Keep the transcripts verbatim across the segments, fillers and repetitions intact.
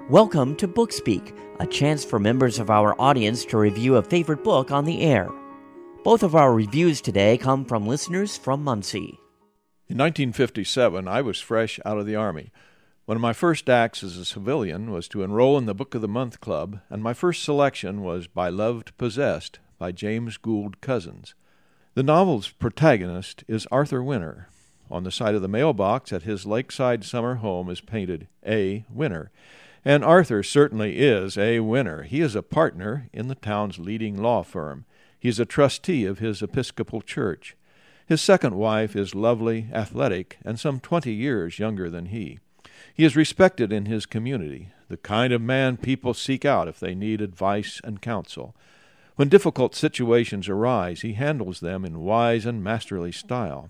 Welcome to Bookspeak, a chance for members of our audience to review a favorite book on the air. Both of our reviews today come from listeners from Muncie. In nineteen fifty-seven, I was fresh out of the Army. One of my first acts as a civilian was to enroll in the Book of the Month Club, and my first selection was By Love Possessed by James Gould Cousins. The novel's protagonist is Arthur Winter. On the side of the mailbox at his lakeside summer home is painted A. Winter. And Arthur certainly is a winner. He is a partner in the town's leading law firm. He is a trustee of his Episcopal church. His second wife is lovely, athletic, and some twenty years younger than he. He is respected in his community, the kind of man people seek out if they need advice and counsel. When difficult situations arise, he handles them in wise and masterly style.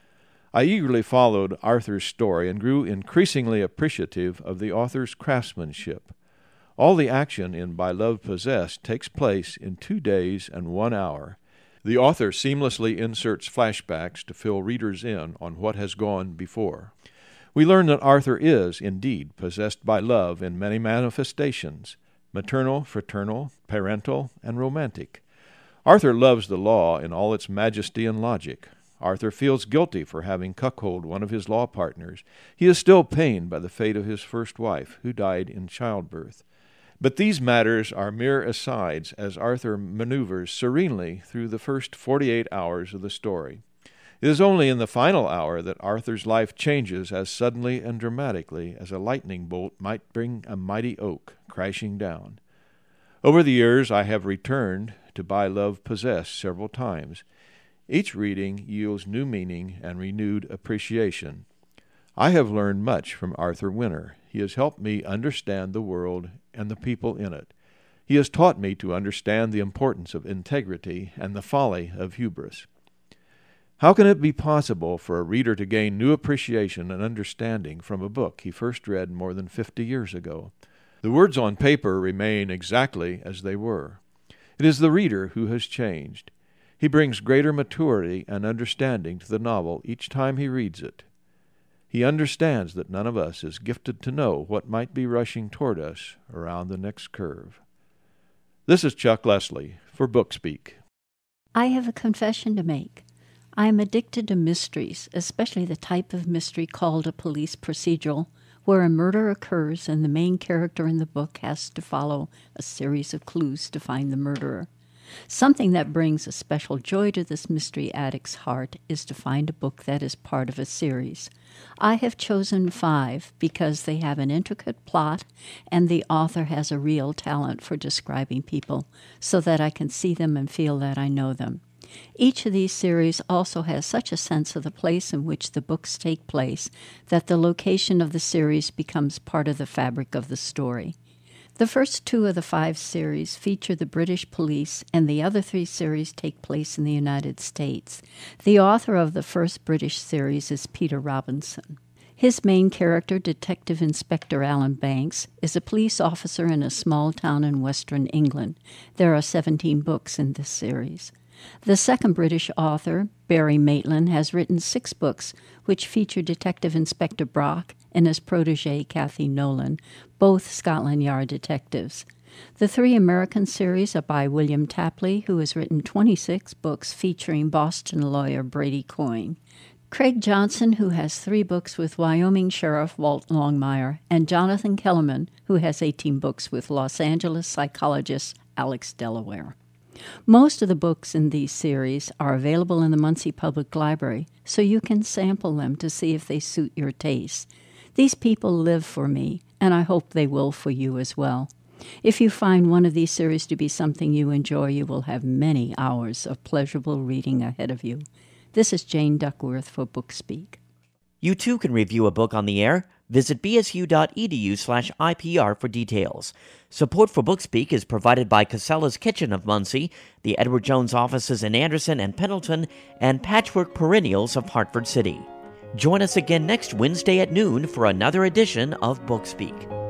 I eagerly followed Arthur's story and grew increasingly appreciative of the author's craftsmanship. All the action in By Love Possessed takes place in two days and one hour. The author seamlessly inserts flashbacks to fill readers in on what has gone before. We learn that Arthur is, indeed, possessed by love in many manifestations: maternal, fraternal, parental, and romantic. Arthur loves the law in all its majesty and logic. Arthur feels guilty for having cuckolded one of his law partners. He is still pained by the fate of his first wife, who died in childbirth. But these matters are mere asides as Arthur maneuvers serenely through the first forty-eight hours of the story. It is only in the final hour that Arthur's life changes as suddenly and dramatically as a lightning bolt might bring a mighty oak crashing down. Over the years, I have returned to By Love Possessed several times. Each reading yields new meaning and renewed appreciation. I have learned much from Arthur Winter. He has helped me understand the world and the people in it. He has taught me to understand the importance of integrity and the folly of hubris. How can it be possible for a reader to gain new appreciation and understanding from a book he first read more than fifty years ago? The words on paper remain exactly as they were. It is the reader who has changed. He brings greater maturity and understanding to the novel each time he reads it. He understands that none of us is gifted to know what might be rushing toward us around the next curve. This is Chuck Leslie for Bookspeak. I have a confession to make. I am addicted to mysteries, especially the type of mystery called a police procedural, where a murder occurs and the main character in the book has to follow a series of clues to find the murderer. Something that brings a special joy to this mystery addict's heart is to find a book that is part of a series. I have chosen five because they have an intricate plot and the author has a real talent for describing people so that I can see them and feel that I know them. Each of these series also has such a sense of the place in which the books take place that the location of the series becomes part of the fabric of the story. The first two of the five series feature the British police, and the other three series take place in the United States. The author of the first British series is Peter Robinson. His main character, Detective Inspector Alan Banks, is a police officer in a small town in western England. There are seventeen books in this series. The second British author, Barry Maitland, has written six books which feature Detective Inspector Brock and his protégé Kathy Nolan, both Scotland Yard detectives. The three American series are by William Tapley, who has written twenty-six books featuring Boston lawyer Brady Coyne. Craig Johnson, who has three books with Wyoming Sheriff Walt Longmire, and Jonathan Kellerman, who has eighteen books with Los Angeles psychologist Alex Delaware. Most of the books in these series are available in the Muncie Public Library, so you can sample them to see if they suit your taste. These people live for me, and I hope they will for you as well. If you find one of these series to be something you enjoy, you will have many hours of pleasurable reading ahead of you. This is Jane Duckworth for Bookspeak. You too can review a book on the air. Visit bsu.edu slash IPR for details. Support for Bookspeak is provided by Casella's Kitchen of Muncie, the Edward Jones offices in Anderson and Pendleton, and Patchwork Perennials of Hartford City. Join us again next Wednesday at noon for another edition of Bookspeak.